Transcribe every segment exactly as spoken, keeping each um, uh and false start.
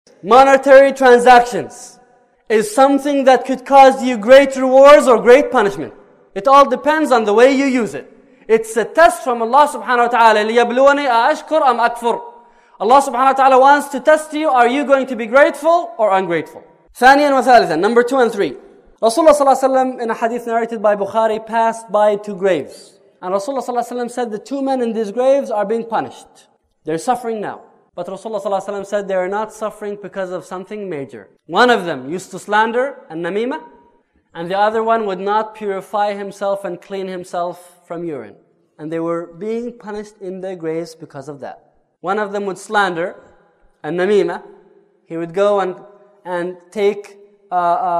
monetary transactions is something that could cause you great rewards or great punishment. It all depends on the way you use it. It's a test from Allah subhanahu wa ta'ala. لِيَبْلُوَنِي أَأَشْكُرْ أَمْ أَكْفُرْ. Allah subhanahu wa ta'ala wants to test you. Are you going to be grateful or ungrateful? ثانيا وثالثا, number two and three. Rasulullah sallallahu alaihi wasallam, in a hadith narrated by Bukhari, passed by two graves. And Rasulullah sallallahu alaihi wasallam said the two men in these graves are being punished. They're suffering now. But Rasulullah sallallahu alaihi wasallam said they are not suffering because of something major. One of them used to slander and namima, and the other one would not purify himself and clean himself from urine. And they were being punished in their graves because of that. One of them would slander and namima. He would go and, and take, uh, uh,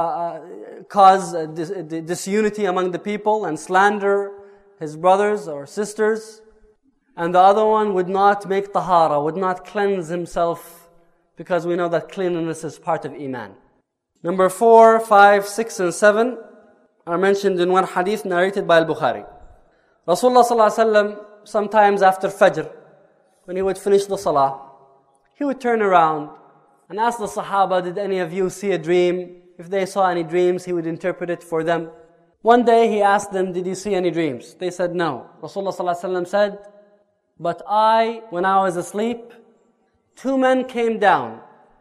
uh, cause uh, dis- disunity among the people and slander his brothers or sisters. And the other one would not make tahara, would not cleanse himself, because we know that cleanliness is part of iman. Number four, five, six, and seven are mentioned in one hadith narrated by Al-Bukhari. Rasulullah sallallahu alaihi wasallam, sometimes after Fajr, when he would finish the salah, he would turn around and ask the Sahaba, did any of you see a dream? If they saw any dreams, he would interpret it for them. One day he asked them, did you see any dreams? They said no. Rasulullah sallallahu alaihi wasallam said, but I, when I was asleep, two men came down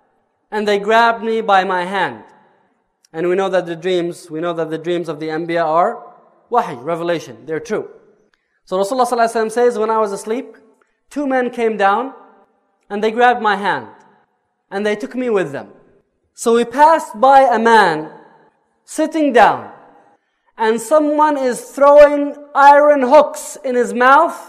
and they grabbed me by my hand. And we know that the dreams, we know that the dreams of the Anbiya are wahi, revelation, they're true. So Rasulullah sallallahu alaihi wasallam says, when I was asleep, two men came down and they grabbed my hand and they took me with them. So we passed by a man sitting down and someone is throwing iron hooks in his mouth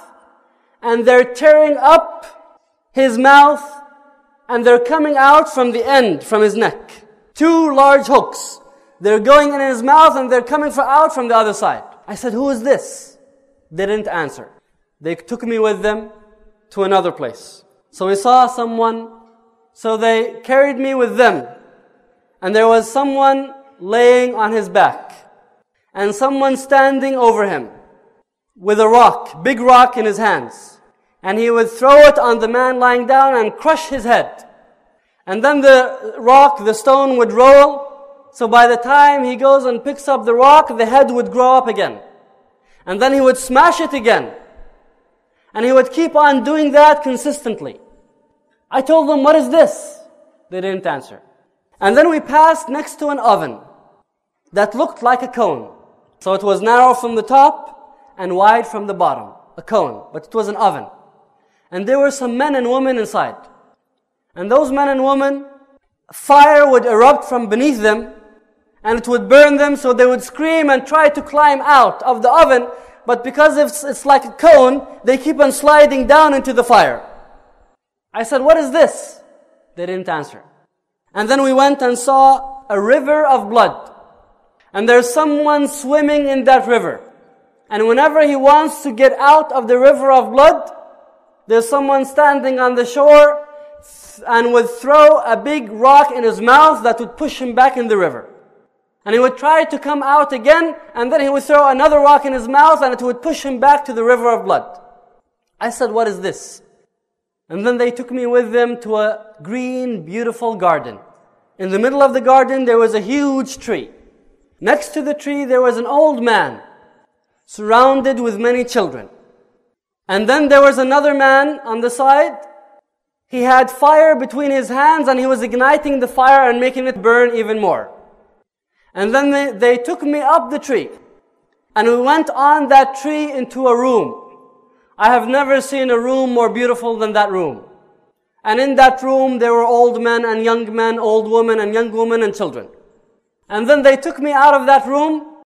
and they're tearing up his mouth and they're coming out from the end, from his neck. Two large hooks. They're going in his mouth and they're coming for out from the other side. I said, who is this? They didn't answer. They took me with them to another place. So we saw someone, so they carried me with them. And there was someone laying on his back. And someone standing over him with a rock, big rock in his hands. And he would throw it on the man lying down and crush his head. And then the rock, the stone would roll. So by the time he goes and picks up the rock, the head would grow up again. And then he would smash it again. And he would keep on doing that consistently. I told them, what is this? They didn't answer. And then we passed next to an oven that looked like a cone. So it was narrow from the top and wide from the bottom. A cone, but it was an oven. And there were some men and women inside. And those men and women, fire would erupt from beneath them, and it would burn them, so they would scream and try to climb out of the oven, but because it's, it's like a cone, they keep on sliding down into the fire. I said, what is this? They didn't answer. And then we went and saw a river of blood. And there's someone swimming in that river. And whenever he wants to get out of the river of blood, there's someone standing on the shore and would throw a big rock in his mouth that would push him back in the river. And he would try to come out again, and then he would throw another rock in his mouth and it would push him back to the river of blood. I said, what is this? And then they took me with them to a green, beautiful garden. In the middle of the garden, there was a huge tree. Next to the tree, there was an old man, surrounded with many children. And then there was another man on the side. He had fire between his hands and he was igniting the fire and making it burn even more. And then they, they took me up the tree. And we went on that tree into a room. I have never seen a room more beautiful than that room. And in that room there were old men and young men, old women and young women and children. And then they took me out of that room